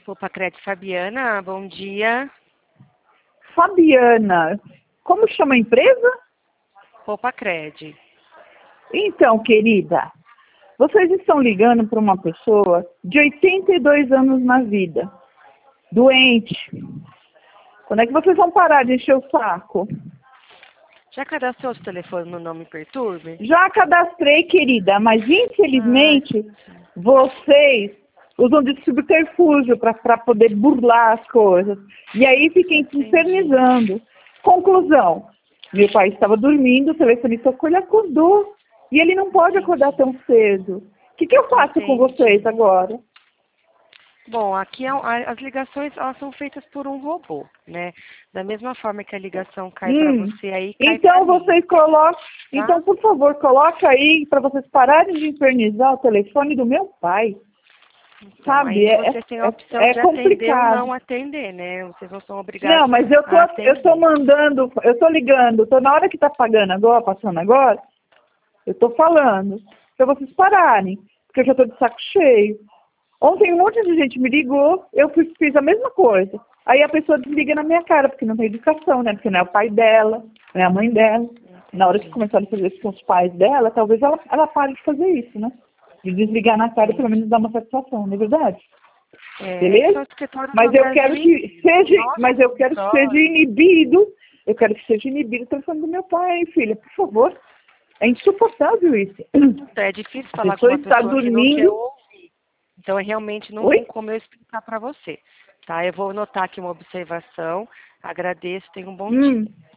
Opa, Crédito Fabiana, bom dia. Fabiana, como chama a empresa? Opa, Crédito. Então, querida, vocês estão ligando para uma pessoa de 82 anos na vida, doente. Quando é que vocês vão parar de encher o saco? Já cadastrou o telefone no Não Me Perturbe? Já cadastrei, querida, mas infelizmente vocês usam de subterfúgio para poder burlar as coisas. E aí fiquem se infernizando. Conclusão, meu pai estava dormindo, o telefone tocou, ele acordou. E ele não pode acordar tão cedo. O que eu faço com vocês agora? Bom, aqui as ligações elas são feitas por um robô, né? Da mesma forma que a ligação cai para você aí, cai então pra vocês mim, colocam, tá? então por favor, coloca aí para vocês pararem de infernizar o telefone do meu pai. Então, Sabe, aí vocês têm a opção de atender ou complicado. não atender, né? Vocês não são obrigados Não, mas a atender. eu tô mandando, eu tô ligando, tô na hora que tá pagando agora, passando agora, eu tô falando para vocês pararem, porque eu já tô de saco cheio. Ontem um monte de gente me ligou, eu fiz a mesma coisa. Aí a pessoa desliga na minha cara, porque não tem educação, né? Porque não é o pai dela, não é a mãe dela. Na hora que começaram a fazer isso com os pais dela, talvez ela pare de fazer isso, né? De desligar na cara e pelo menos dar uma satisfação, não é verdade? Beleza? Mas eu quero que seja inibido. Eu quero que seja inibido o telefone do meu pai, filha, por favor. É insuportável isso. É difícil falar com uma pessoa que não quer ouvir. Então, realmente não tem como eu explicar para você. Tá? Eu vou anotar aqui uma observação. Agradeço, tenha um bom dia.